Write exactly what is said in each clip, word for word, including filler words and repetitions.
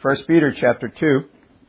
First Peter chapter two.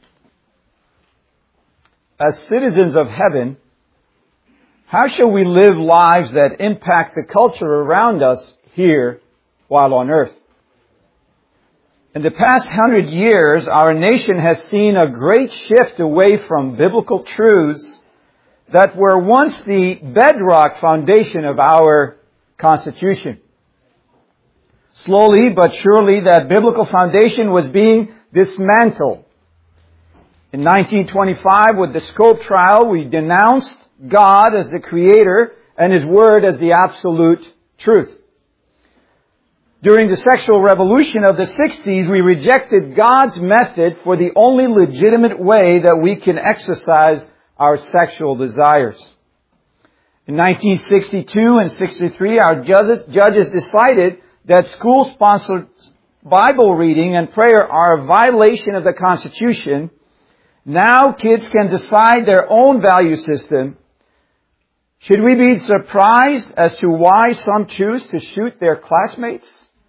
As citizens of heaven, how shall we live lives that impact the culture around us here while on earth? In the past hundred years, our nation has seen a great shift away from biblical truths that were once the bedrock foundation of our Constitution. Slowly but surely, that biblical foundation was being dismantled. In nineteen twenty-five, with the Scope trial, we denounced God as the Creator and His Word as the absolute truth. During the sexual revolution of the sixties, we rejected God's method for the only legitimate way that we can exercise our sexual desires. In nineteen sixty-two and sixty-three, our judges, judges decided that school-sponsored Bible reading and prayer are a violation of the Constitution. Now kids can decide their own value system. Should we be surprised as to why some choose to shoot their classmates?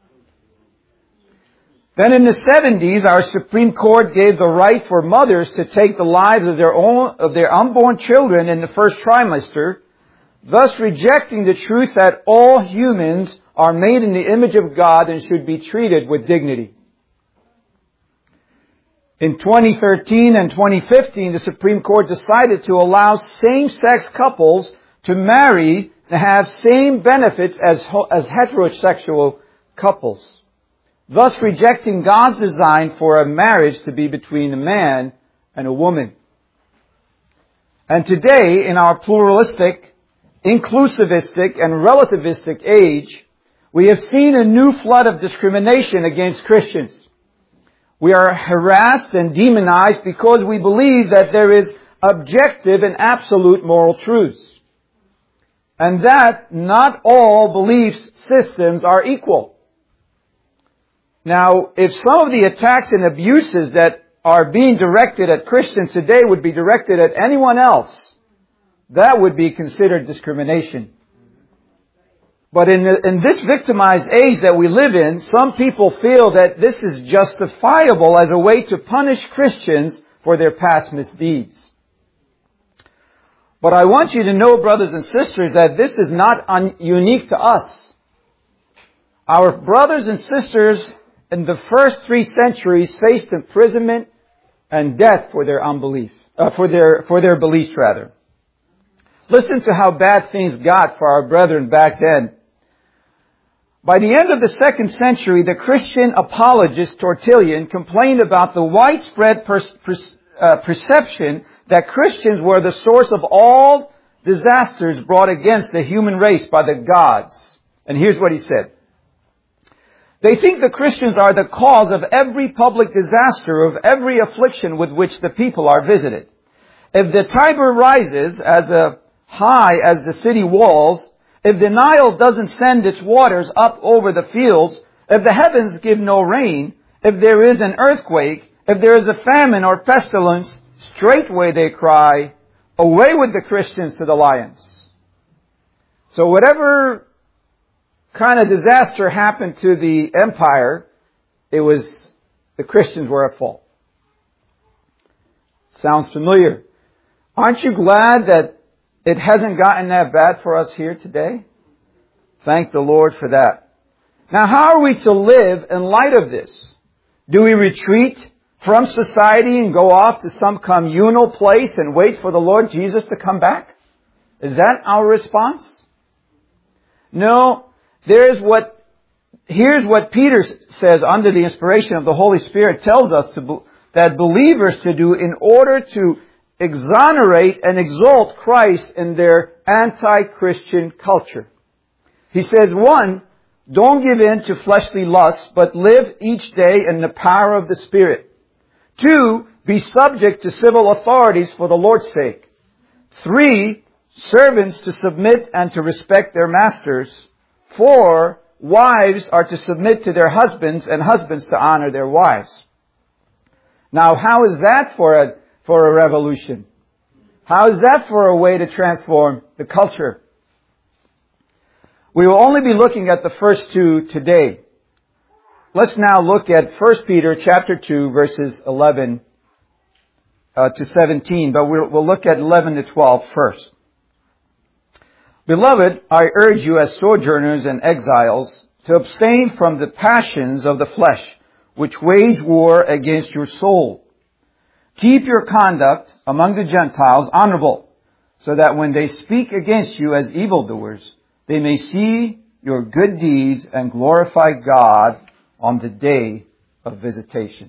Then in the seventies, our Supreme Court gave the right for mothers to take the lives of their own, of their unborn children in the first trimester, thus rejecting the truth that all humans are made in the image of God and should be treated with dignity. In twenty thirteen and twenty fifteen, the Supreme Court decided to allow same-sex couples to marry and have same benefits as, as heterosexual couples, thus rejecting God's design for a marriage to be between a man and a woman. And today, in our pluralistic, inclusivistic, and relativistic age, we have seen a new flood of discrimination against Christians. We are harassed and demonized because we believe that there is objective and absolute moral truths, and that not all belief systems are equal. Now, if some of the attacks and abuses that are being directed at Christians today would be directed at anyone else, that would be considered discrimination. But in, the, in this victimized age that we live in, some people feel that this is justifiable as a way to punish Christians for their past misdeeds. But I want you to know, brothers and sisters, that this is not un- unique to us. Our brothers and sisters in the first three centuries faced imprisonment and death for their unbelief, uh, for their for their beliefs rather. Listen to how bad things got for our brethren back then. By the end of the second century, the Christian apologist Tertullian complained about the widespread per- per- uh, perception that Christians were the source of all disasters brought against the human race by the gods. And here's what he said. They think the Christians are the cause of every public disaster, of every affliction with which the people are visited. If the Tiber rises as a high as the city walls, if the Nile doesn't send its waters up over the fields, if the heavens give no rain, if there is an earthquake, if there is a famine or pestilence, straightway they cry, away with the Christians to the lions. So whatever kind of disaster happened to the empire, it was the Christians were at fault. Sounds familiar. Aren't you glad that it hasn't gotten that bad for us here today? Thank the Lord for that. Now, how are we to live in light of this? Do we retreat from society and go off to some communal place and wait for the Lord Jesus to come back? Is that our response? No. There's what, here's what Peter says under the inspiration of the Holy Spirit tells us to, that believers to do in order to exonerate and exalt Christ in their anti-Christian culture. He says, one, don't give in to fleshly lusts, but live each day in the power of the Spirit. Two, be subject to civil authorities for the Lord's sake. Three, servants to submit and to respect their masters. Four, wives are to submit to their husbands, and husbands to honor their wives. Now, how is that for a for a revolution? How is that for a way to transform the culture? We will only be looking at the first two today. let's now look at First Peter chapter two, verses eleven uh, to seventeen, but we'll, we'll look at eleven to twelve first. Beloved, I urge you as sojourners and exiles to abstain from the passions of the flesh, which wage war against your soul. Keep your conduct among the Gentiles honorable, so that when they speak against you as evildoers, they may see your good deeds and glorify God on the day of visitation.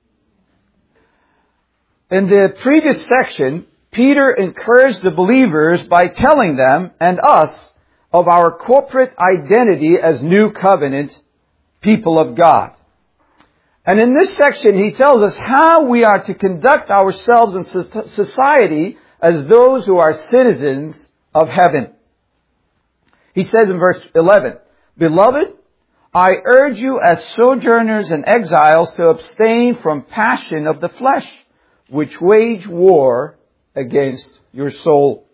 In the previous section, Peter encouraged the believers by telling them and us of our corporate identity as new covenant people of God. And in this section, he tells us how we are to conduct ourselves in society as those who are citizens of heaven. He says in verse eleven, Beloved, I urge you as sojourners and exiles to abstain from passion of the flesh, which wage war against your soul.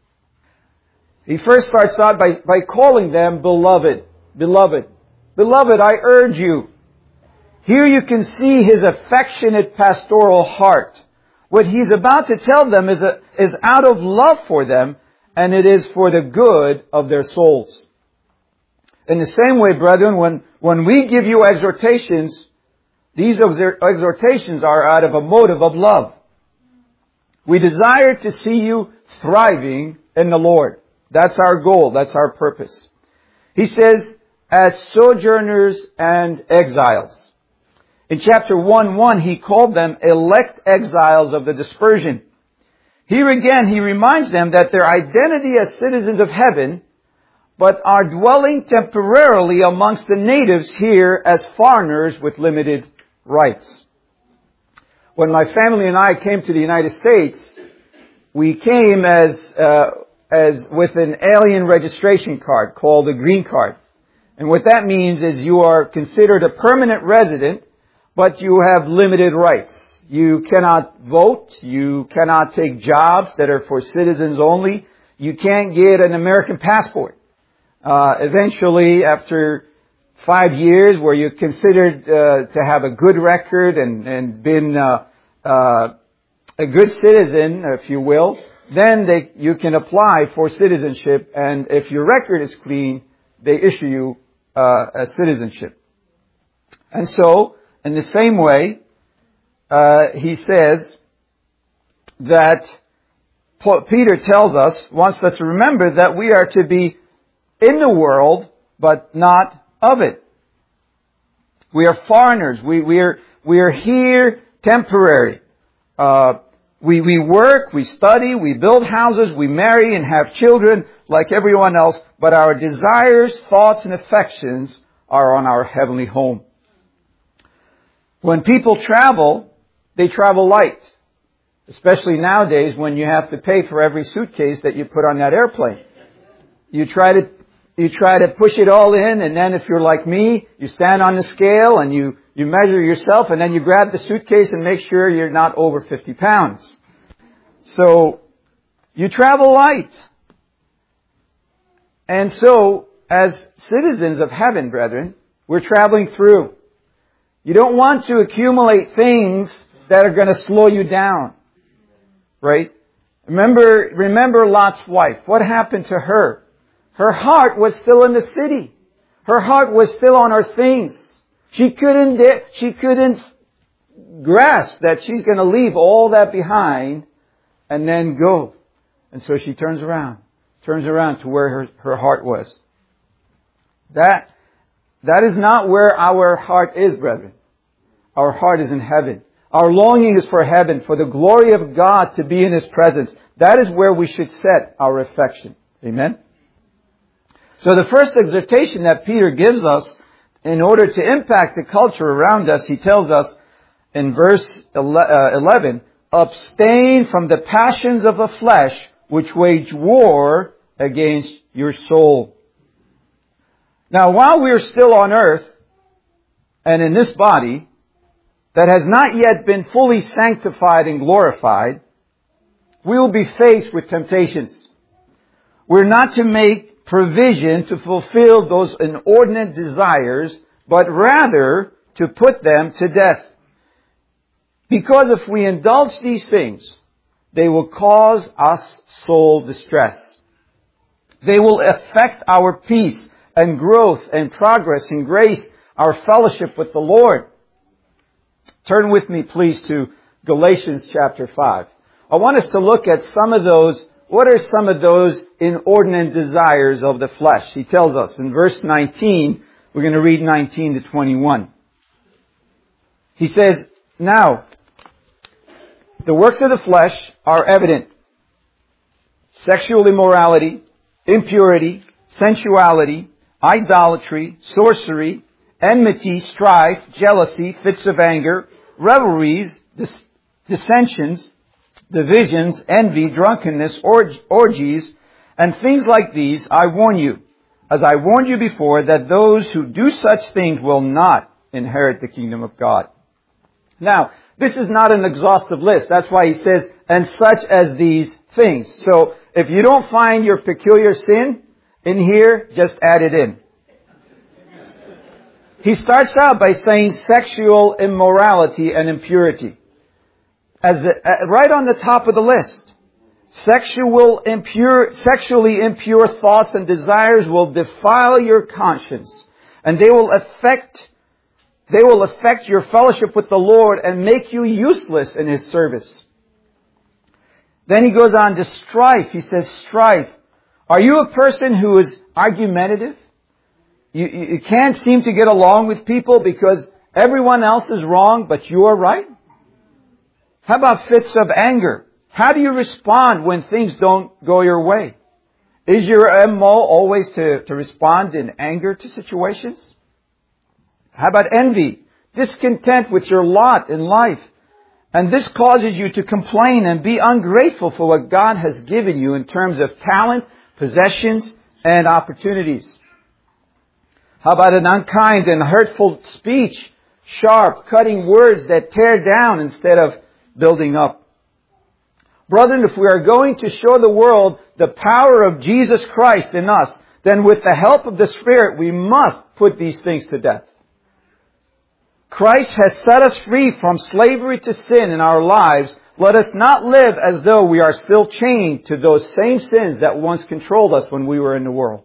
He first starts out by, by calling them beloved. Beloved. Beloved, I urge you. Here you can see his affectionate pastoral heart. What he's about to tell them is, a, is out of love for them, and it is for the good of their souls. In the same way, brethren, when, when we give you exhortations, these exhortations are out of a motive of love. We desire to see you thriving in the Lord. That's our goal. That's our purpose. He says, as sojourners and exiles. In chapter one one, he called them elect exiles of the dispersion. Here again, he reminds them that their identity as citizens of heaven, but are dwelling temporarily amongst the natives here as foreigners with limited rights. When my family and I came to the United States, we came as uh, as with an alien registration card called a green card. And what that means is you are considered a permanent resident, but you have limited rights. You cannot vote. You cannot take jobs that are for citizens only. You can't get an American passport. Uh, eventually, after five years where you're considered uh, to have a good record and, and been uh, uh, a good citizen, if you will, then they, you can apply for citizenship, and if your record is clean, they issue you uh, a citizenship. And so, in the same way, uh, he says that Paul, Peter tells us, wants us to remember that we are to be in the world, but not of it. We are foreigners. We, we are, we are here temporary. Uh, we, we work, we study, we build houses, we marry and have children like everyone else, but our desires, thoughts, and affections are on our heavenly home. When people travel, they travel light. Especially nowadays when you have to pay for every suitcase that you put on that airplane. You try to You try to push it all in, and then if you're like me, you stand on the scale and you, you measure yourself, and then you grab the suitcase and make sure you're not over fifty pounds. So, you travel light. And so, as citizens of heaven, brethren, we're traveling through. You don't want to accumulate things that are going to slow you down. Right? Remember, remember Lot's wife. What happened to her? Her heart was still in the city. Her heart was still on her things. She couldn't, she couldn't grasp that she's going to leave all that behind and then go. And so she turns around, turns around to where her, her heart was. That, that is not where our heart is, brethren. Our heart is in heaven. Our longing is for heaven, for the glory of God to be in His presence. That is where we should set our affection. Amen? So the first exhortation that Peter gives us in order to impact the culture around us, he tells us in verse eleven, abstain from the passions of the flesh which wage war against your soul. Now, while we are still on earth and in this body that has not yet been fully sanctified and glorified, we will be faced with temptations. We're not to make provision to fulfill those inordinate desires, but rather to put them to death. Because if we indulge these things, they will cause us soul distress. They will affect our peace and growth and progress in grace, our fellowship with the Lord. Turn with me, please, to Galatians chapter five. I want us to look at some of those. What are some of those inordinate desires of the flesh? He tells us in verse nineteen, we're going to read nineteen to twenty-one. He says, now, the works of the flesh are evident. Sexual immorality, impurity, sensuality, idolatry, sorcery, enmity, strife, jealousy, fits of anger, revelries, dis- dissensions, divisions, envy, drunkenness, org- orgies, and things like these. I warn you, as I warned you before, that those who do such things will not inherit the kingdom of God. Now, this is not an exhaustive list. That's why he says, and such as these things. So, if you don't find your peculiar sin in here, just add it in. He starts out by saying sexual immorality and impurity. As the, uh, right on the top of the list. Sexual impure, sexually impure thoughts and desires will defile your conscience. And they will affect, they will affect your fellowship with the Lord and make you useless in His service. Then he goes on to strife. He says strife. Are you a person who is argumentative? You, you can't seem to get along with people because everyone else is wrong, but you are right? How about fits of anger? How do you respond when things don't go your way? Is your M O always to, to respond in anger to situations? How about envy? Discontent with your lot in life. And this causes you to complain and be ungrateful for what God has given you in terms of talent, possessions, and opportunities. How about an unkind and hurtful speech? Sharp, cutting words that tear down instead of building up. Brethren, if we are going to show the world the power of Jesus Christ in us, then with the help of the Spirit, we must put these things to death. Christ has set us free from slavery to sin in our lives. Let us not live as though we are still chained to those same sins that once controlled us when we were in the world.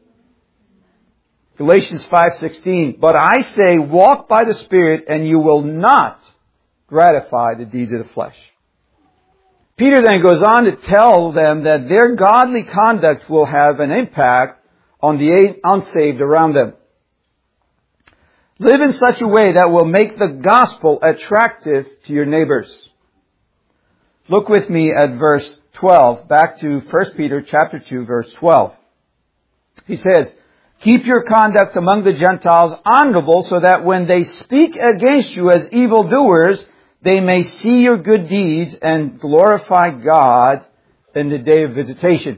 Galatians five sixteen, but I say, walk by the Spirit, and you will not gratify the deeds of the flesh. Peter then goes on to tell them that their godly conduct will have an impact on the unsaved around them. Live in such a way that will make the gospel attractive to your neighbors. Look with me at verse twelve, back to First Peter chapter two, verse twelve. He says, keep your conduct among the Gentiles honorable, so that when they speak against you as evildoers, they may see your good deeds and glorify God in the day of visitation.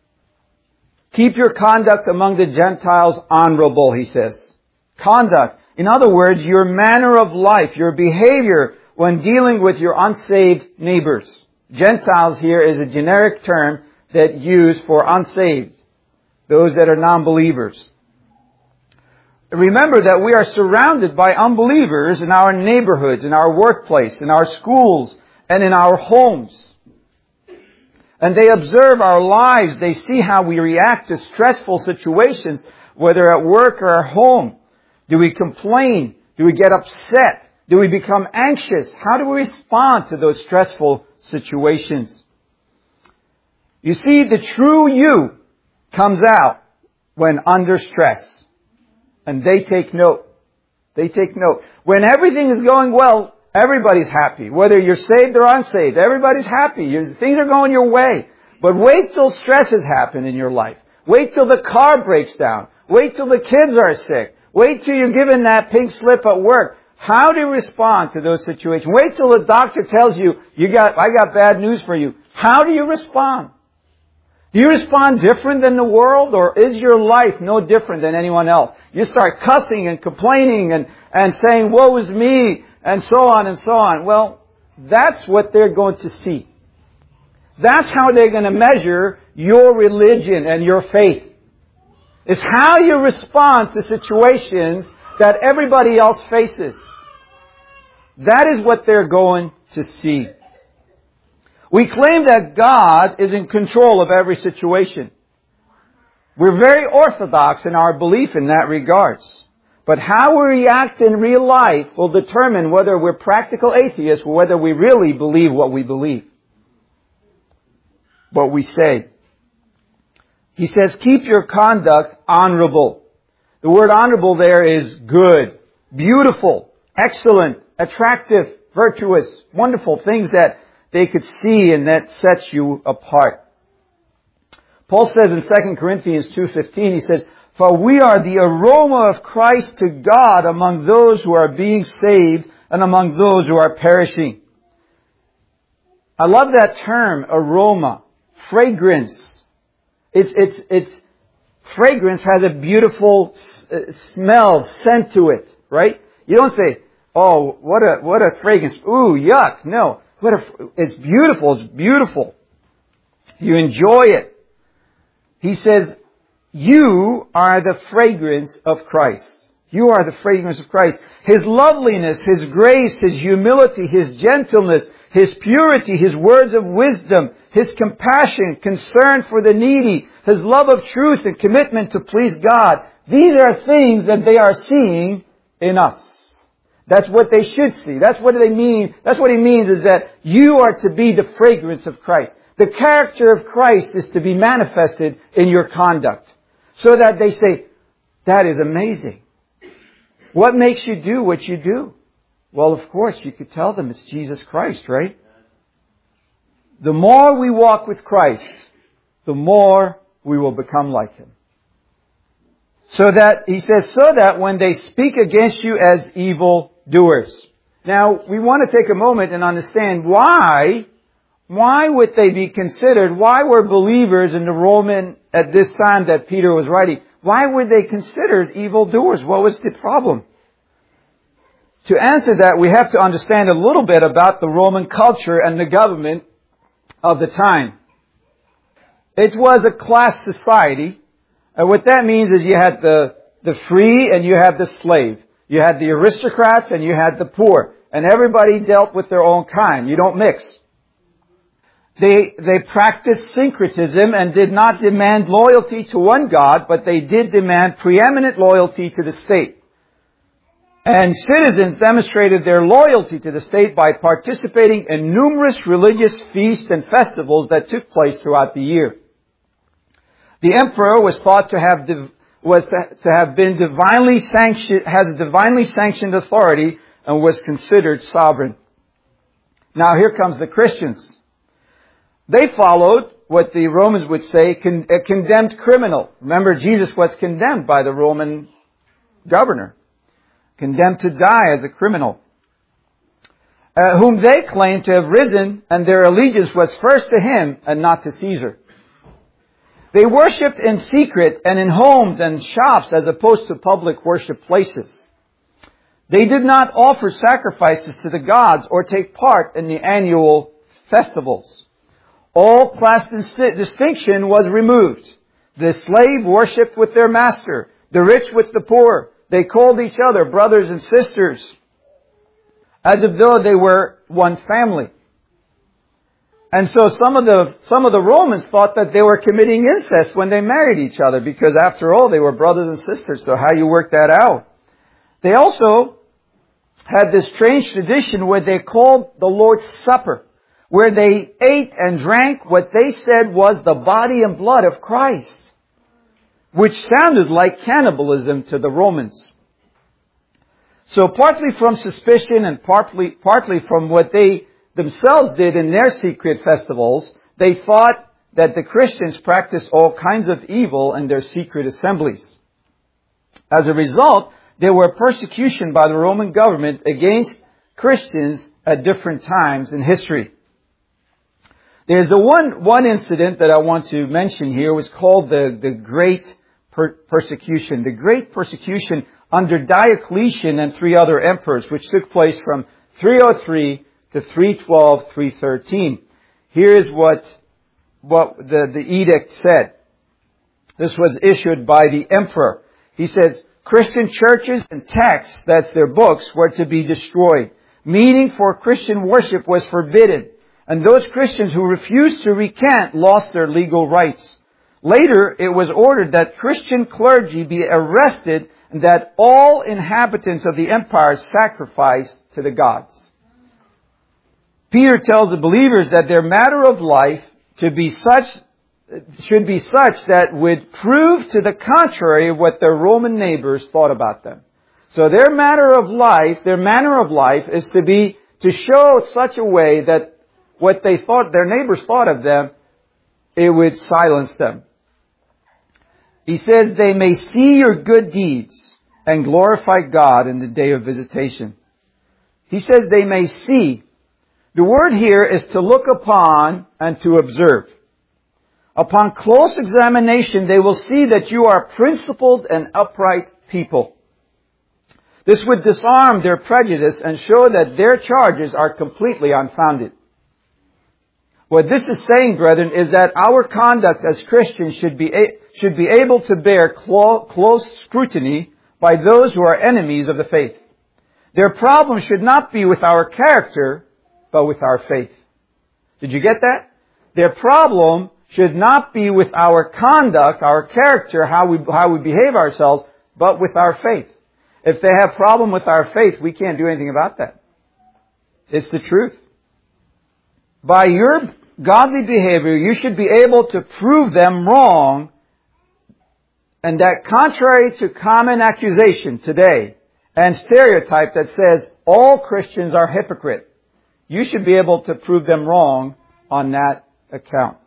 Keep your conduct among the Gentiles honorable, he says. Conduct. In other words, your manner of life, your behavior when dealing with your unsaved neighbors. Gentiles here is a generic term that used for unsaved. Those that are non-believers. Remember that we are surrounded by unbelievers in our neighborhoods, in our workplace, in our schools, and in our homes. And they observe our lives. They see how we react to stressful situations, whether at work or at home. Do we complain? Do we get upset? Do we become anxious? How do we respond to those stressful situations? You see, the true you comes out when under stress. And they take note. They take note. When everything is going well, everybody's happy. Whether you're saved or unsaved, everybody's happy. You're, things are going your way. But wait till stresses happen in your life. Wait till the car breaks down. Wait till the kids are sick. Wait till you're given that pink slip at work. How do you respond to those situations? Wait till the doctor tells you, you got, I got bad news for you. How do you respond? Do you respond different than the world, or is your life no different than anyone else? You start cussing and complaining and, and saying, woe is me, and so on and so on. Well, that's what they're going to see. That's how they're going to measure your religion and your faith. It's how you respond to situations that everybody else faces. That is what they're going to see. We claim that God is in control of every situation. We're very orthodox in our belief in that regards. But how we react in real life will determine whether we're practical atheists or whether we really believe what we believe. What we say. He says, keep your conduct honorable. The word honorable there is good, beautiful, excellent, attractive, virtuous, wonderful, things that they could see and that sets you apart. Paul says in Second Corinthians two fifteen, he says, for we are the aroma of Christ to God among those who are being saved and among those who are perishing. I love that term, aroma, fragrance. It's, it's, it's, fragrance has a beautiful smell, scent to it, right? You don't say, oh, what a, what a fragrance. Ooh, yuck. No. What a, it's beautiful. It's beautiful. You enjoy it. He says, you are the fragrance of Christ. You are the fragrance of Christ. His loveliness, His grace, His humility, His gentleness, His purity, His words of wisdom, His compassion, concern for the needy, His love of truth and commitment to please God. These are things that they are seeing in us. That's what they should see. That's what they mean. That's what He means is that you are to be the fragrance of Christ. The character of Christ is to be manifested in your conduct. So that they say, that is amazing. What makes you do what you do? Well, of course, you could tell them it's Jesus Christ, right? The more we walk with Christ, the more we will become like Him. So that, he says, so that when they speak against you as evil doers. Now, we want to take a moment and understand why, why would they be considered, why were believers in the Roman at this time that Peter was writing, why were they considered evil doers? What was the problem? To answer that, we have to understand a little bit about the Roman culture and the government of the time. It was a class society. And what that means is you had the, the free and you had the slave. You had the aristocrats and you had the poor. And everybody dealt with their own kind. You don't mix. They, they practiced syncretism and did not demand loyalty to one God, but they did demand preeminent loyalty to the state. And citizens demonstrated their loyalty to the state by participating in numerous religious feasts and festivals that took place throughout the year. The emperor was thought to have div- was to, to have been divinely sanctioned, has a divinely sanctioned authority and was considered sovereign. Now here comes the Christians. They followed what the Romans would say, con- a condemned criminal. Remember, Jesus was condemned by the Roman governor. Condemned to die as a criminal. Uh, whom they claimed to have risen, and their allegiance was first to him and not to Caesar. They worshipped in secret and in homes and shops as opposed to public worship places. They did not offer sacrifices to the gods or take part in the annual festivals. All class distinction was removed. The slave worshipped with their master, the rich with the poor. They called each other brothers and sisters, as if though they were one family. And so some of the, some of the Romans thought that they were committing incest when they married each other, because after all, they were brothers and sisters. So how you work that out? They also had this strange tradition where they called the Lord's Supper, where they ate and drank what they said was the body and blood of Christ, which sounded like cannibalism to the Romans. So partly from suspicion and partly, partly from what they themselves did in their secret festivals, they thought that the Christians practiced all kinds of evil in their secret assemblies. As a result, there were persecution by the Roman government against Christians at different times in history. There's a one, one incident that I want to mention here. It was called the, the Great per- Persecution. The Great Persecution under Diocletian and three other emperors, which took place from three oh three to three twelve, three thirteen. Here is what, what the, the edict said. This was issued by the emperor. He says, Christian churches and texts, that's their books, were to be destroyed. Meeting for Christian worship was forbidden. And those Christians who refused to recant lost their legal rights. Later, it was ordered that Christian clergy be arrested and that all inhabitants of the empire sacrifice to the gods. Peter tells the believers that their matter of life to be such, should be such that would prove to the contrary of what their Roman neighbors thought about them. So their matter of life, their manner of life is to be, to show such a way that what they thought, their neighbors thought of them, it would silence them. He says they may see your good deeds and glorify God in the day of visitation. He says they may see. The word here is to look upon and to observe. Upon close examination, they will see that you are principled and upright people. This would disarm their prejudice and show that their charges are completely unfounded. What this is saying, brethren, is that our conduct as Christians should be should be able to bear close scrutiny by those who are enemies of the faith. Their problem should not be with our character, but with our faith. Did you get that? Their problem should not be with our conduct, our character, how we how we behave ourselves, but with our faith. If they have problem with our faith, we can't do anything about that. It's the truth. By your godly behavior, you should be able to prove them wrong, and that contrary to common accusation today and stereotype that says all Christians are hypocrites, you should be able to prove them wrong on that account.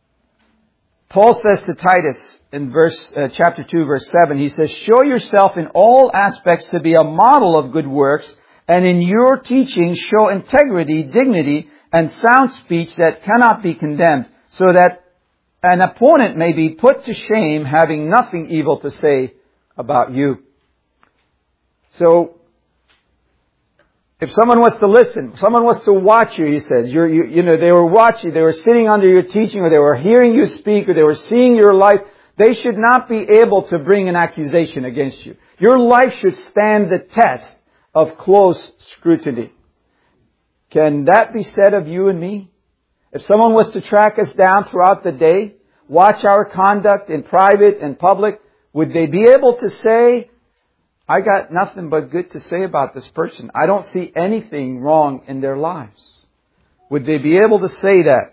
Paul says to Titus in verse uh, chapter two, verse seven, he says, show yourself in all aspects to be a model of good works, and in your teaching show integrity, dignity, and sound speech that cannot be condemned, so that an opponent may be put to shame, having nothing evil to say about you. So, if someone was to listen, someone was to watch you, he says, you're, you, you know, they were watching, they were sitting under your teaching, or they were hearing you speak, or they were seeing your life, they should not be able to bring an accusation against you. Your life should stand the test of close scrutiny. Can that be said of you and me? If someone was to track us down throughout the day, watch our conduct in private and public, would they be able to say, I got nothing but good to say about this person. I don't see anything wrong in their lives. Would they be able to say that?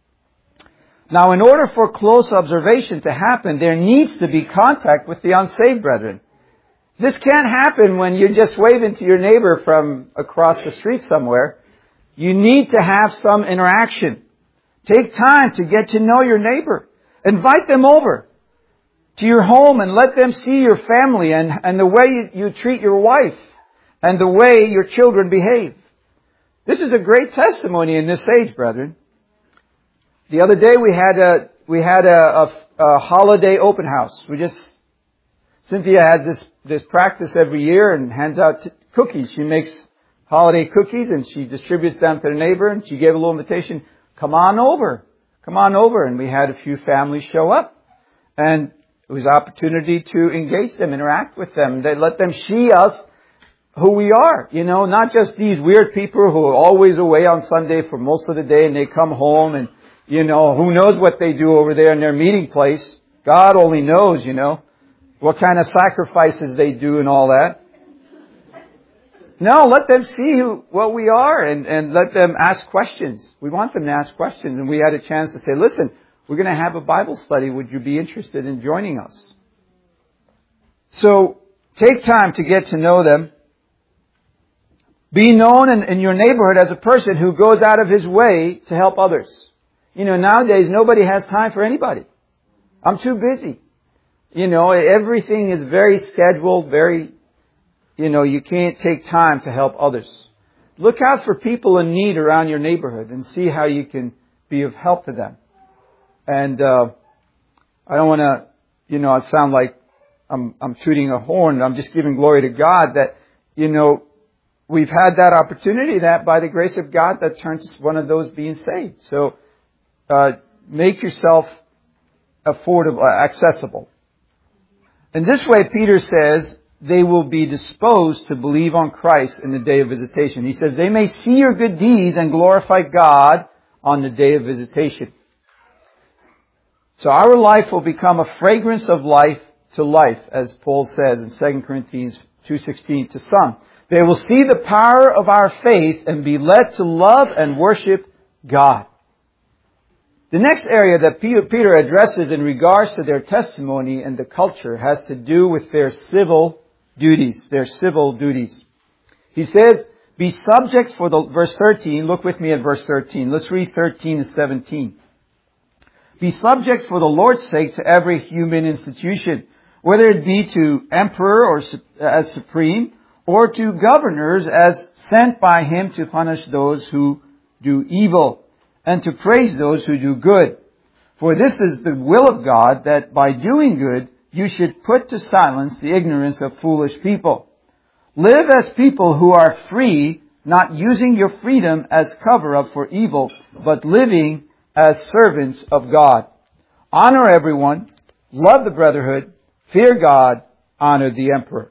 Now, in order for close observation to happen, there needs to be contact with the unsaved brethren. This can't happen when you're just waving to your neighbor from across the street somewhere. You need to have some interaction. Take time to get to know your neighbor. Invite them over to your home and let them see your family and, and the way you, you treat your wife and the way your children behave. This is a great testimony in this age, brethren. The other day we had a, we had a, a, a holiday open house. We just, Cynthia has this, this practice every year and hands out t- cookies. She makes holiday cookies and she distributes them to the neighbor, and she gave a little invitation, come on over, come on over. And we had a few families show up, and it was an opportunity to engage them, interact with them. They let them see us, who we are, you know, not just these weird people who are always away on Sunday for most of the day and they come home and, you know, who knows what they do over there in their meeting place. God only knows, you know, what kind of sacrifices they do and all that. No, let them see who, what we are and, and let them ask questions. We want them to ask questions. And we had a chance to say, listen, we're going to have a Bible study. Would you be interested in joining us? So take time to get to know them. Be known in, in your neighborhood as a person who goes out of his way to help others. You know, nowadays nobody has time for anybody. I'm too busy. You know, everything is very scheduled, very, you know, you can't take time to help others. Look out for people in need around your neighborhood and see how you can be of help to them. And uh I don't want to, you know, it sound like I'm I'm tooting a horn. I'm just giving glory to God that, you know, we've had that opportunity, that by the grace of God, that turns one of those being saved. So uh make yourself affordable, accessible. In this way, Peter says, they will be disposed to believe on Christ in the day of visitation. He says, they may see your good deeds and glorify God on the day of visitation. So our life will become a fragrance of life to life, as Paul says in Second Corinthians two sixteen to some. They will see the power of our faith and be led to love and worship God. The next area that Peter addresses in regards to their testimony and the culture has to do with their civil duties, their civil duties. He says, be subject for the, verse thirteen, look with me at verse thirteen. Let's read thirteen and seventeen. Be subject for the Lord's sake to every human institution, whether it be to emperor or as supreme, or to governors as sent by him to punish those who do evil, and to praise those who do good. For this is the will of God, that by doing good you should put to silence the ignorance of foolish people. Live as people who are free, not using your freedom as cover-up for evil, but living as servants of God. Honor everyone, love the brotherhood, fear God, honor the emperor.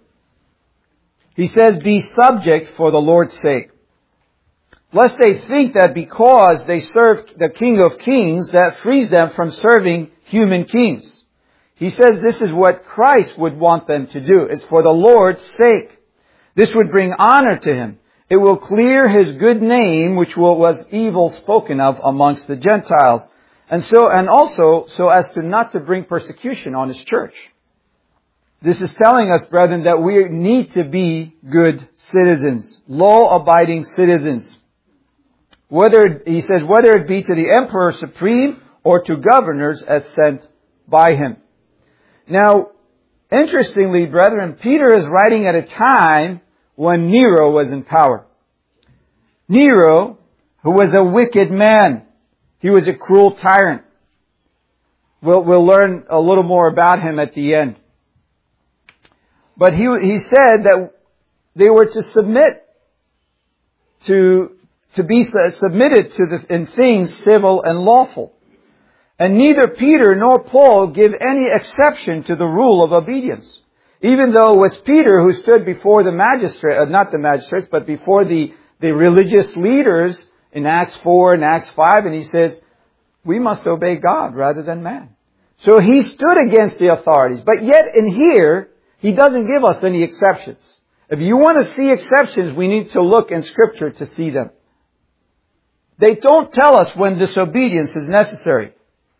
He says, be subject for the Lord's sake. Lest they think that because they serve the King of Kings, that frees them from serving human kings. He says this is what Christ would want them to do. It's for the Lord's sake. This would bring honor to Him. It will clear His good name, which was evil spoken of amongst the Gentiles. And so, and also, so as to not to bring persecution on His church. This is telling us, brethren, that we need to be good citizens, law-abiding citizens. Whether, he says, whether it be to the emperor supreme or to governors as sent by him. Now, interestingly, brethren, Peter is writing at a time when Nero was in power. Nero, who was a wicked man, he was a cruel tyrant. We'll, we'll learn a little more about him at the end. But he, he said that they were to submit to, to be submitted to the, in things civil and lawful. And neither Peter nor Paul give any exception to the rule of obedience. Even though it was Peter who stood before the magistrate, uh, not the magistrates, but before the, the religious leaders in Acts four and Acts five, and he says, we must obey God rather than man. So he stood against the authorities. But yet in here, he doesn't give us any exceptions. If you want to see exceptions, we need to look in Scripture to see them. They don't tell us when disobedience is necessary.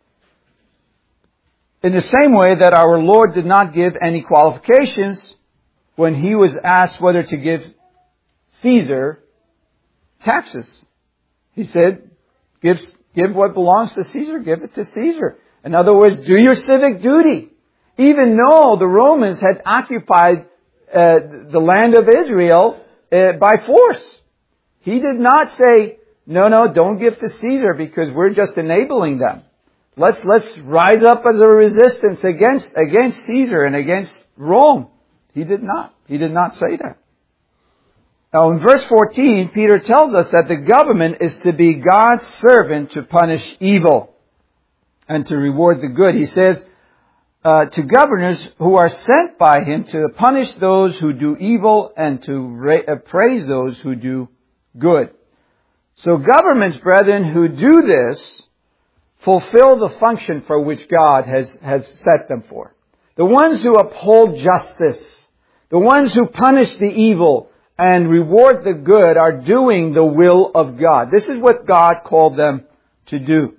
In the same way that our Lord did not give any qualifications when He was asked whether to give Caesar taxes. He said, give, give what belongs to Caesar, give it to Caesar. In other words, do your civic duty. Even though the Romans had occupied uh, the land of Israel uh, by force. He did not say, no, no, don't give to Caesar because we're just enabling them. Let's, let's rise up as a resistance against, against Caesar and against Rome. He did not. He did not say that. Now in verse fourteen, Peter tells us that the government is to be God's servant to punish evil and to reward the good. He says, uh, to governors who are sent by Him to punish those who do evil and to ra- uh, praise those who do good. So governments, brethren, who do this, fulfill the function for which God has, has set them for. The ones who uphold justice, the ones who punish the evil and reward the good are doing the will of God. This is what God called them to do.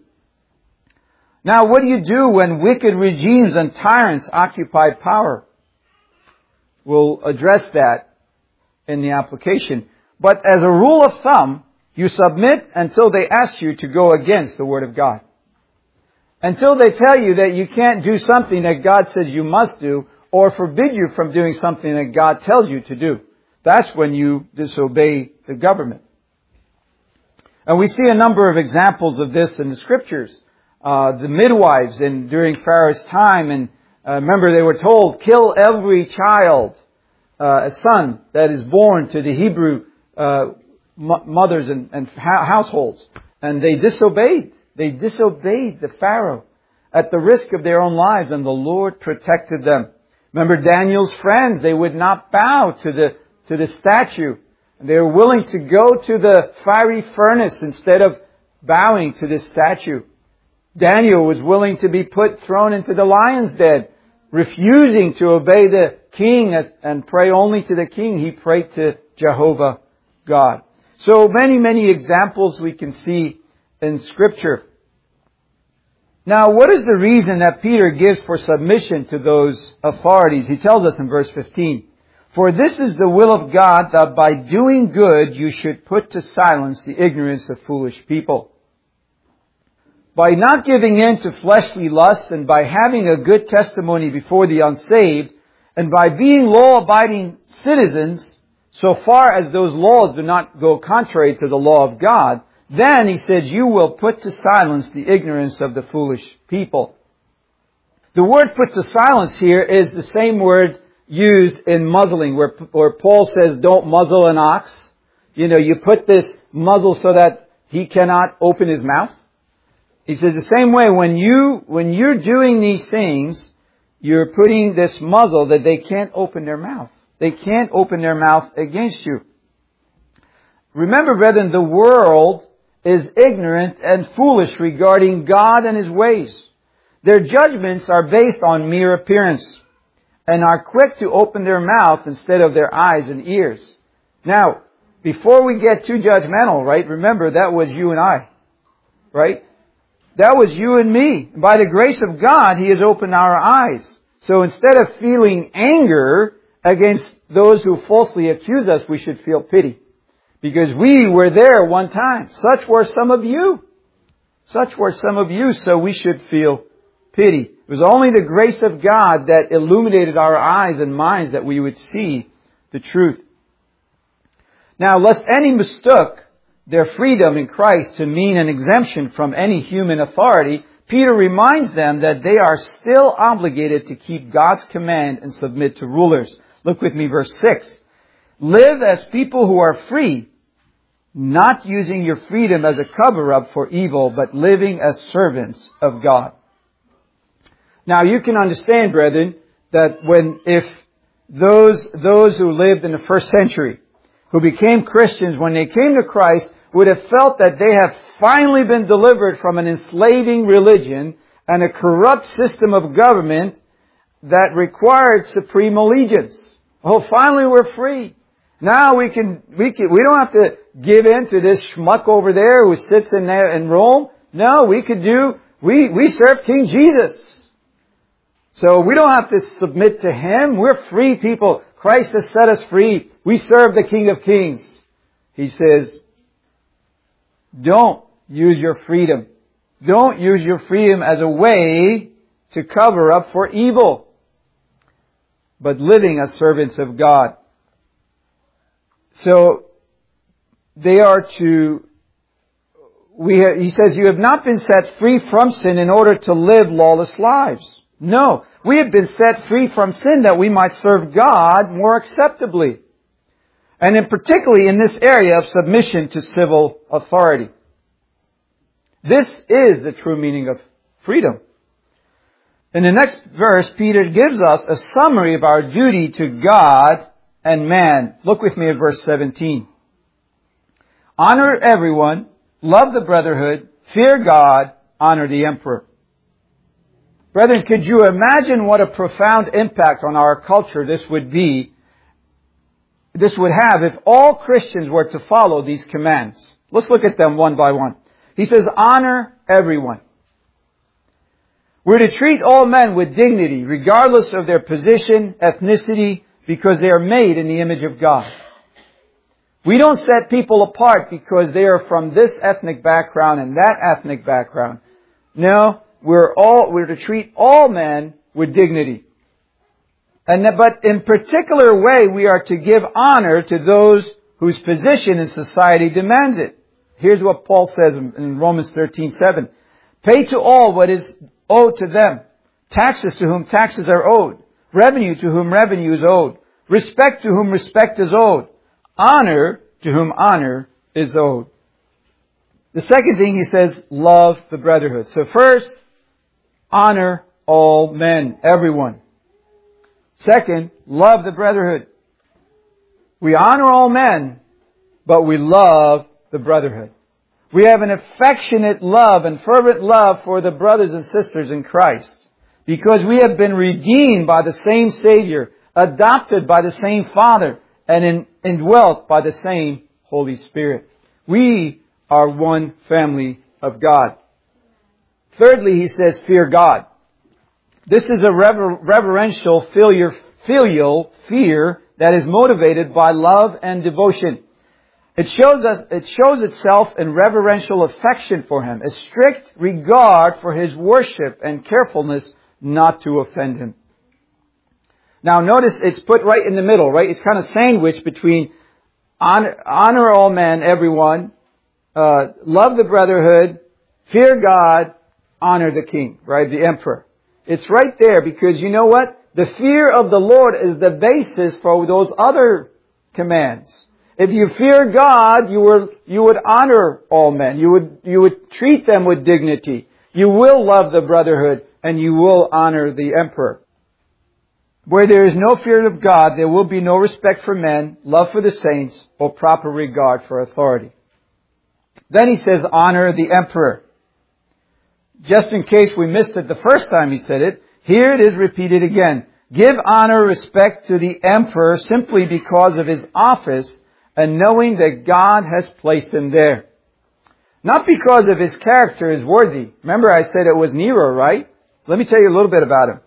Now, what do you do when wicked regimes and tyrants occupy power? We'll address that in the application. But as a rule of thumb, you submit until they ask you to go against the Word of God. Until they tell you that you can't do something that God says you must do, or forbid you from doing something that God tells you to do. That's when you disobey the government. And we see a number of examples of this in the Scriptures. Uh, the midwives in during Pharaoh's time, and uh, remember they were told, kill every child, uh, a son that is born to the Hebrew uh, m- mothers and, and ha- households. And they disobeyed. They disobeyed the Pharaoh at the risk of their own lives, and the Lord protected them. Remember Daniel's friends, they would not bow to the, to the statue. They were willing to go to the fiery furnace instead of bowing to this statue. Daniel was willing to be put, thrown into the lion's den, refusing to obey the king and pray only to the king. He prayed to Jehovah God. So many, many examples we can see in Scripture. Now, what is the reason that Peter gives for submission to those authorities? He tells us in verse fifteen, "For this is the will of God, that by doing good you should put to silence the ignorance of foolish people." By not giving in to fleshly lusts, and by having a good testimony before the unsaved, and by being law-abiding citizens, so far as those laws do not go contrary to the law of God, then, he says, you will put to silence the ignorance of the foolish people. The word put to silence here is the same word used in muzzling, where, where Paul says, don't muzzle an ox. You know, you put this muzzle so that he cannot open his mouth. He says the same way, when you, when you're doing these things, you're putting this muzzle that they can't open their mouth. They can't open their mouth against you. Remember, brethren, the world is ignorant and foolish regarding God and His ways. Their judgments are based on mere appearance and are quick to open their mouth instead of their eyes and ears. Now, before we get too judgmental, right, remember that was you and I, right? That was you and me. By the grace of God, He has opened our eyes. So instead of feeling anger against those who falsely accuse us, we should feel pity. Because we were there one time. Such were some of you. Such were some of you, so we should feel pity. It was only the grace of God that illuminated our eyes and minds that we would see the truth. Now, lest any mistook their freedom in Christ to mean an exemption from any human authority, Peter reminds them that they are still obligated to keep God's command and submit to rulers. Look with me, verse six. Live as people who are free, not using your freedom as a cover-up for evil, but living as servants of God. Now you can understand, brethren, that when, if those, those who lived in the first century, who became Christians, when they came to Christ, would have felt that they have finally been delivered from an enslaving religion and a corrupt system of government that required supreme allegiance. Oh, finally we're free. Now we can, we can, we don't have to give in to this schmuck over there who sits in there in Rome. No, we could do, we, we serve King Jesus. So we don't have to submit to Him. We're free people. Christ has set us free. We serve the King of Kings. He says, don't use your freedom. Don't use your freedom as a way to cover up for evil, but living as servants of God. So, they are to, we have, he says, you have not been set free from sin in order to live lawless lives. No, we have been set free from sin that we might serve God more acceptably. And in particularly in this area of submission to civil authority. This is the true meaning of freedom. In the next verse, Peter gives us a summary of our duty to God and man. Look with me at verse seventeen. Honor everyone, love the brotherhood, fear God, honor the emperor. Brethren, could you imagine what a profound impact on our culture this would be, this would have if all Christians were to follow these commands? Let's look at them one by one. He says, honor everyone. We're to treat all men with dignity, regardless of their position, ethnicity, because they are made in the image of God. We don't set people apart because they are from this ethnic background and that ethnic background. No, we're all, we're to treat all men with dignity. And that, but in particular way, we are to give honor to those whose position in society demands it. Here's what Paul says in Romans thirteen seven. Pay to all what is owed to them. Taxes to whom taxes are owed. Revenue to whom revenue is owed. Respect to whom respect is owed. Honor to whom honor is owed. The second thing he says, love the brotherhood. So first, honor all men, everyone. Second, love the brotherhood. We honor all men, but we love the brotherhood. We have an affectionate love and fervent love for the brothers and sisters in Christ because we have been redeemed by the same Savior, adopted by the same Father, and indwelt by the same Holy Spirit. We are one family of God. Thirdly, he says, fear God. This is a rever- reverential filial, filial fear that is motivated by love and devotion. It shows us, it shows itself in reverential affection for Him, a strict regard for His worship and carefulness not to offend Him. Now notice it's put right in the middle, right? It's kind of sandwiched between honor, honor all men, everyone, uh, love the brotherhood, fear God, honor the king, right? The emperor. It's right there because you know what? The fear of the Lord is the basis for those other commands. If you fear God, you will, you would honor all men. You would, you would treat them with dignity. You will love the brotherhood and you will honor the emperor. Where there is no fear of God, there will be no respect for men, love for the saints, or proper regard for authority. Then he says, honor the emperor. Just in case we missed it the first time he said it, here it is repeated again. Give honor, respect to the emperor simply because of his office and knowing that God has placed him there. Not because of his character is worthy. Remember I said it was Nero, right? Let me tell you a little bit about him.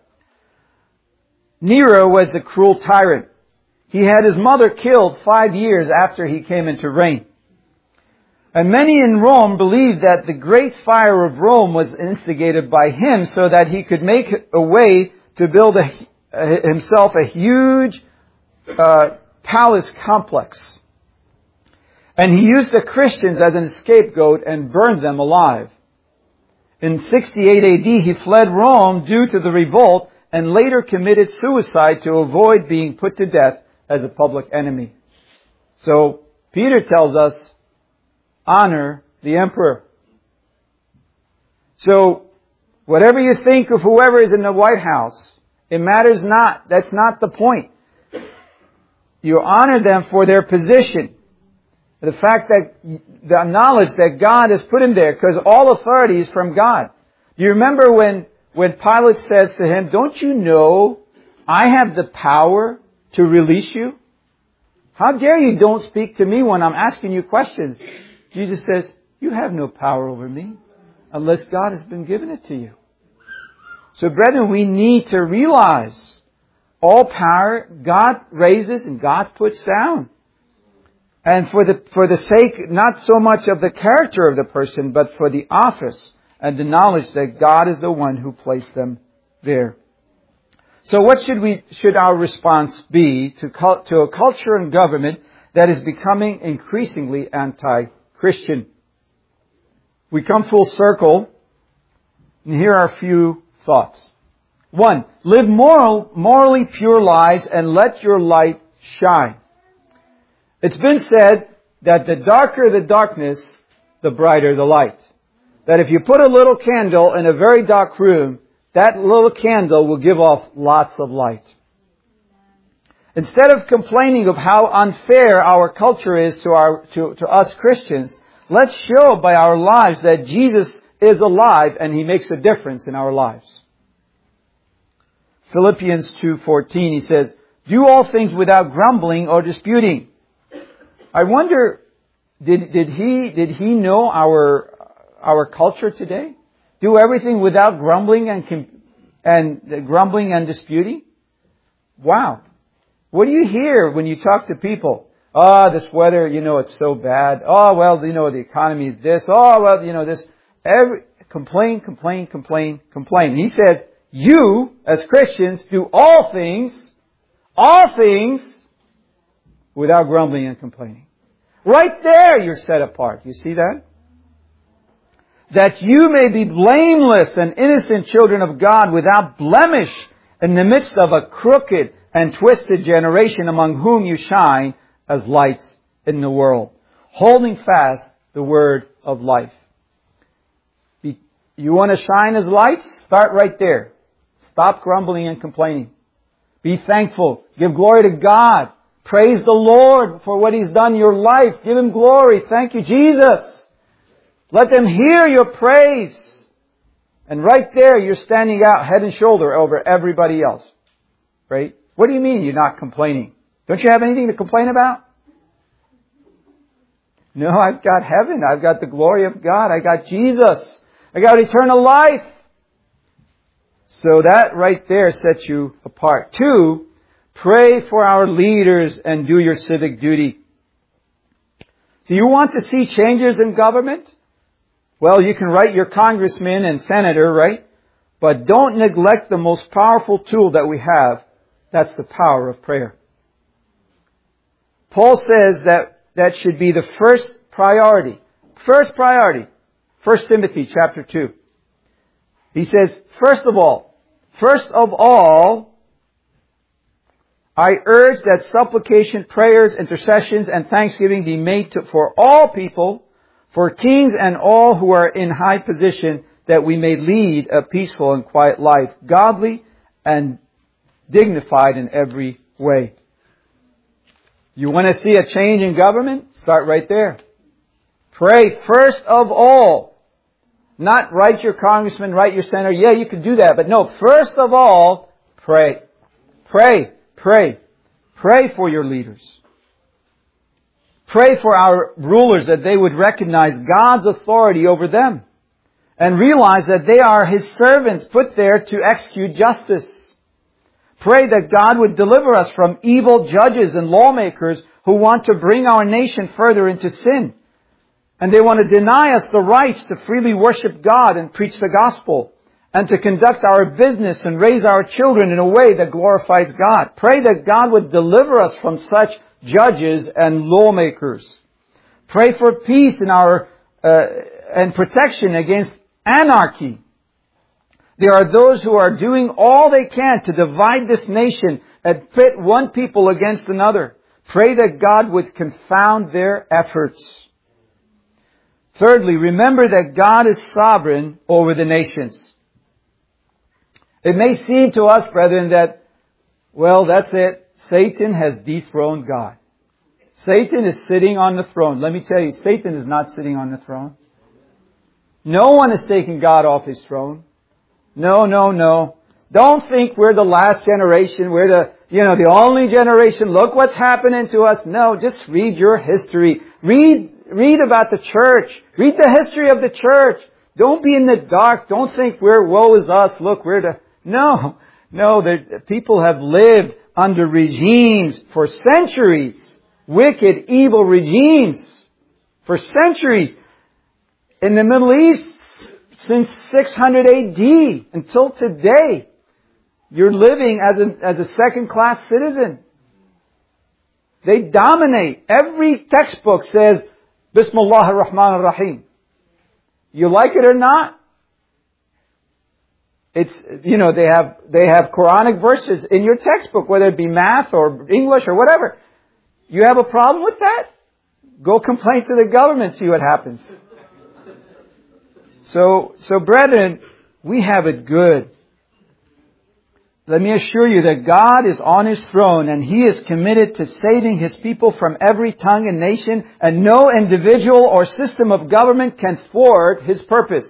Nero was a cruel tyrant. He had his mother killed five years after he came into reign. And many in Rome believed that the great fire of Rome was instigated by him so that he could make a way to build a, a, himself a huge uh, palace complex. And he used the Christians as a scapegoat and burned them alive. In sixty-eight A D, he fled Rome due to the revolt and later committed suicide to avoid being put to death as a public enemy. So, Peter tells us, honor the emperor. So, whatever you think of whoever is in the White House, it matters not. That's not the point. You honor them for their position. The fact that, the knowledge that God has put him there, because all authority is from God. Do you remember when, when Pilate says to him, don't you know I have the power to release you? How dare you don't speak to me when I'm asking you questions? Jesus says, you have no power over me unless God has been given it to you. So brethren, we need to realize all power God raises and God puts down. And for the, for the sake, not so much of the character of the person, but for the office and the knowledge that God is the one who placed them there. So what should we, should our response be to, to a culture and government that is becoming increasingly anti-Christian? We come full circle, and here are a few thoughts. One, live moral, morally pure lives and let your light shine. It's been said that the darker the darkness, the brighter the light. That if you put a little candle in a very dark room, that little candle will give off lots of light. Instead of complaining of how unfair our culture is to our, to, to us Christians, let's show by our lives that Jesus is alive and He makes a difference in our lives. Philippians two fourteen, he says, do all things without grumbling or disputing. I wonder, did, did he, did he know our, our culture today? Do everything without grumbling and, and grumbling and disputing? Wow. What do you hear when you talk to people? Oh, this weather, you know, it's so bad. Oh, well, you know, the economy is this. Oh, well, you know, this. Every, complain, complain, complain, complain. And he says, you, as Christians, do all things, all things, without grumbling and complaining. Right there you're set apart. You see that? That you may be blameless and innocent children of God without blemish in the midst of a crooked and twisted generation among whom you shine as lights in the world, holding fast the word of life. You want to shine as lights? Start right there. Stop grumbling and complaining. Be thankful. Give glory to God. Praise the Lord for what He's done in your life. Give Him glory. Thank you, Jesus. Let them hear your praise. And right there, you're standing out head and shoulder over everybody else. Right? What do you mean you're not complaining? Don't you have anything to complain about? No, I've got heaven. I've got the glory of God. I got Jesus. I got eternal life. So that right there sets you apart. Two, pray for our leaders and do your civic duty. Do you want to see changes in government? Well, you can write your congressman and senator, right? But don't neglect the most powerful tool that we have. That's the power of prayer. Paul says that that should be the first priority. First priority. First Timothy chapter two. He says, first of all, first of all, I urge that supplication, prayers, intercessions, and thanksgiving be made to, for all people, for kings and all who are in high position, that we may lead a peaceful and quiet life, godly and dignified in every way. You want to see a change in government? Start right there. Pray first of all. Not write your congressman, write your senator. Yeah, you could do that. But no, first of all, pray. Pray, pray. Pray for your leaders. Pray for our rulers that they would recognize God's authority over them and realize that they are His servants put there to execute justice. Pray that God would deliver us from evil judges and lawmakers who want to bring our nation further into sin. And they want to deny us the rights to freely worship God and preach the gospel, and to conduct our business and raise our children in a way that glorifies God. Pray that God would deliver us from such judges and lawmakers. Pray for peace in our uh, and protection against anarchy. There are those who are doing all they can to divide this nation and pit one people against another. Pray that God would confound their efforts. Thirdly, remember that God is sovereign over the nations. It may seem to us, brethren, that, well, that's it. Satan has dethroned God. Satan is sitting on the throne. Let me tell you, Satan is not sitting on the throne. No one is taking God off His throne. No, no, no. Don't think we're the last generation. We're the, you know, the only generation. Look what's happening to us. No, just read your history. Read, read about the church. Read the history of the church. Don't be in the dark. Don't think we're, woe is us. Look, we're the, no, no, the people have lived under regimes for centuries. Wicked, evil regimes for centuries. In the Middle East, since six hundred A D until today, you're living as a, as a second-class citizen. They dominate. Every textbook says, Bismillah ar-Rahman ar-Rahim. You like it or not? It's, you know, they have, they have Quranic verses in your textbook, whether it be math or English or whatever. You have a problem with that? Go complain to the government, see what happens. So, so brethren, we have it good. Let me assure you that God is on His throne and He is committed to saving His people from every tongue and nation, and no individual or system of government can thwart His purpose.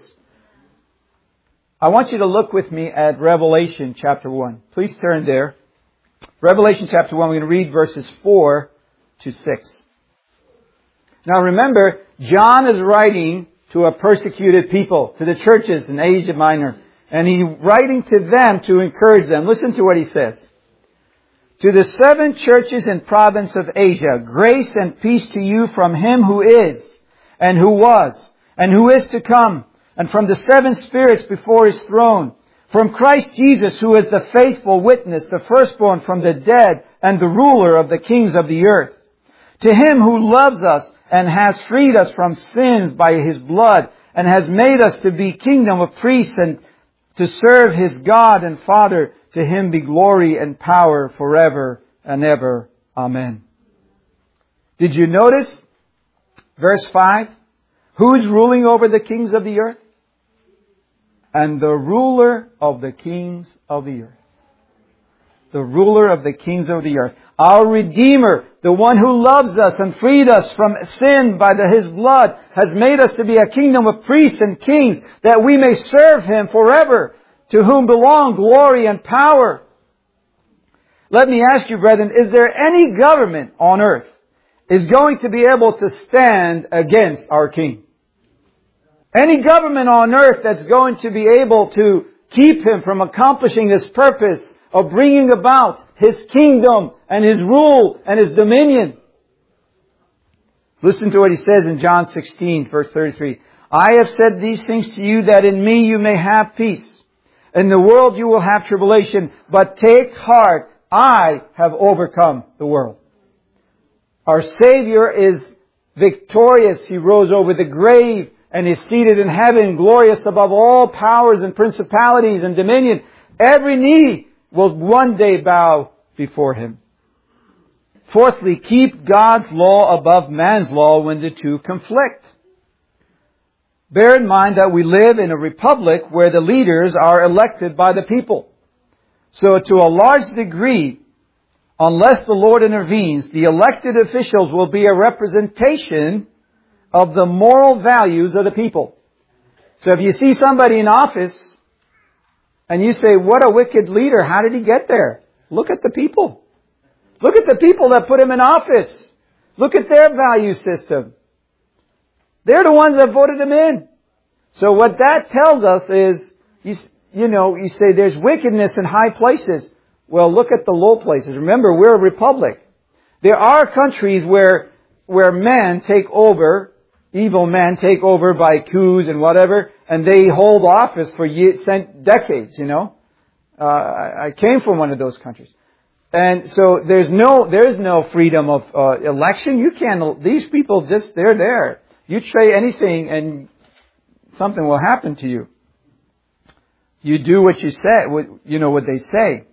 I want you to look with me at Revelation chapter one. Please turn there. Revelation chapter one, we're going to read verses four to six. Now remember, John is writing to a persecuted people, to the churches in Asia Minor. And he's writing to them to encourage them. Listen to what he says. To the seven churches in province of Asia, grace and peace to you from Him who is, and who was, and who is to come, and from the seven spirits before His throne, from Christ Jesus, who is the faithful witness, the firstborn from the dead, and the ruler of the kings of the earth. To Him who loves us and has freed us from sins by His blood, and has made us to be kingdom of priests and to serve His God and Father, to Him be glory and power forever and ever. Amen. Did you notice verse five? Who's ruling over the kings of the earth? And the ruler of the kings of the earth. the ruler of the kings of the earth. Our Redeemer, the one who loves us and freed us from sin by the, His blood, has made us to be a kingdom of priests and kings, that we may serve Him forever, to whom belong glory and power. Let me ask you, brethren, is there any government on earth is going to be able to stand against our King? Any government on earth that's going to be able to keep Him from accomplishing His purpose of bringing about His kingdom and His rule and His dominion? Listen to what He says in John sixteen, verse thirty-three. I have said these things to you that in me you may have peace. In the world you will have tribulation, but take heart, I have overcome the world. Our Savior is victorious. He rose over the grave and is seated in heaven, glorious above all powers and principalities and dominion. Every knee will one day bow before Him. Fourthly, keep God's law above man's law when the two conflict. Bear in mind that we live in a republic where the leaders are elected by the people. So to a large degree, unless the Lord intervenes, the elected officials will be a representation of the moral values of the people. So if you see somebody in office and you say, what a wicked leader, how did he get there? Look at the people. Look at the people that put him in office. Look at their value system. They're the ones that voted him in. So what that tells us is, you, you know, you say there's wickedness in high places. Well, look at the low places. Remember, we're a republic. There are countries where, where men take over, evil men take over by coups and whatever, and they hold office for years, decades, you know. Uh, I, I came from one of those countries. And so there's no, there's no freedom of uh, election. You can't, these people just, they're there. You try anything and something will happen to you. You do what you say, what, you know, what they say.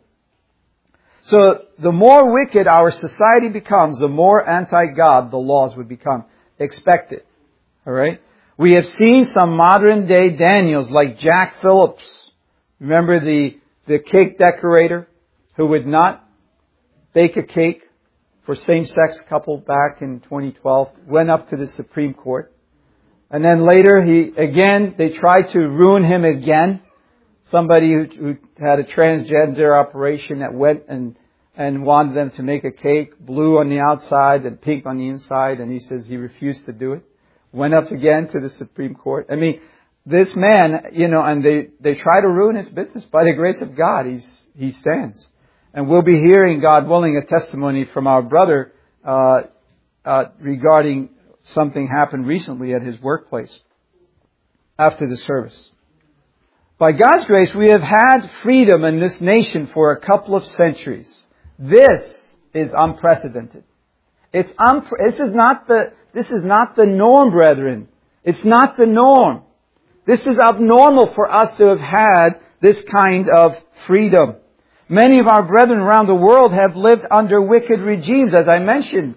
So the more wicked our society becomes, the more anti-God the laws would become expected. Alright? We have seen some modern day Daniels like Jack Phillips. Remember the, the cake decorator who would not bake a cake for same-sex couple back in twenty twelve, went up to the Supreme Court. And then later he, again, they tried to ruin him again. Somebody who, who had a transgender operation that went and, and wanted them to make a cake, blue on the outside and pink on the inside, and he says he refused to do it. Went up again to the Supreme Court. I mean, this man, you know, and they, they try to ruin his business. By the grace of God, he's, he stands. And we'll be hearing, God willing, a testimony from our brother uh, uh, regarding something happened recently at his workplace after the service. By God's grace, we have had freedom in this nation for a couple of centuries. This is unprecedented. It's unpre- this is not the this is not the norm, brethren. It's not the norm. This is abnormal for us to have had this kind of freedom. Many of our brethren around the world have lived under wicked regimes, as I mentioned.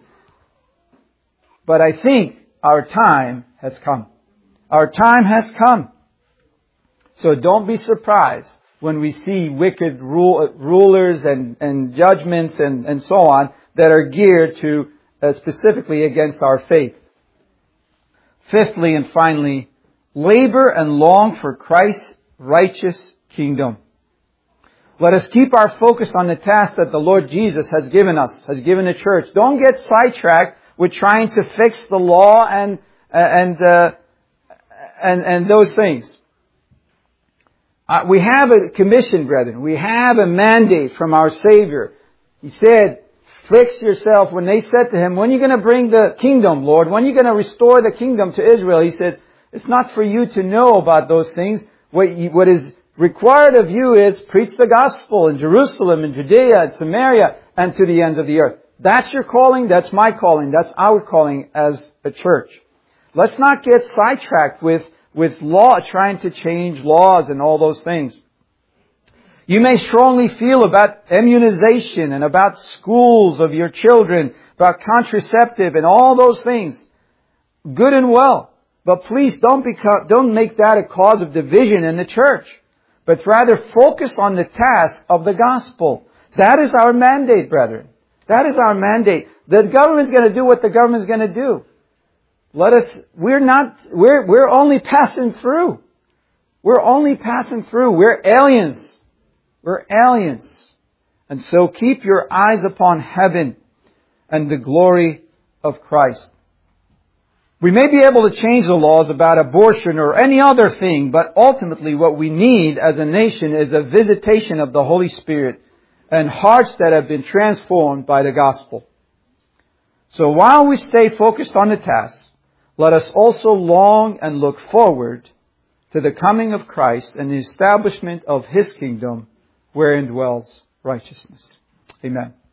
But I think our time has come. Our time has come. So don't be surprised when we see wicked rule, rulers and, and judgments and, and so on that are geared to uh, specifically against our faith. Fifthly and finally, labor and long for Christ's righteous kingdom. Let us keep our focus on the task that the Lord Jesus has given us, has given the church. Don't get sidetracked with trying to fix the law and and uh, and and those things. Uh, we have a commission, brethren. We have a mandate from our Savior. He said, fix yourself. When they said to Him, when are you going to bring the kingdom, Lord? When are you going to restore the kingdom to Israel? He says, it's not for you to know about those things. What, you, what is required of you is preach the gospel in Jerusalem, in Judea, and Samaria, and to the ends of the earth. That's your calling. That's my calling. That's our calling as a church. Let's not get sidetracked with, with law, trying to change laws and all those things. You may strongly feel about immunization and about schools of your children, about contraceptive and all those things. Good and well. But please don't become, don't make that a cause of division in the church. But rather focus on the task of the gospel. That is our mandate, brethren. That is our mandate. The government's going to do what the government's going to do. Let us, we're not, we're, we're only passing through. We're only passing through. We're aliens. We're aliens. And so keep your eyes upon heaven and the glory of Christ. We may be able to change the laws about abortion or any other thing, but ultimately what we need as a nation is a visitation of the Holy Spirit and hearts that have been transformed by the gospel. So while we stay focused on the task, let us also long and look forward to the coming of Christ and the establishment of His kingdom wherein dwells righteousness. Amen.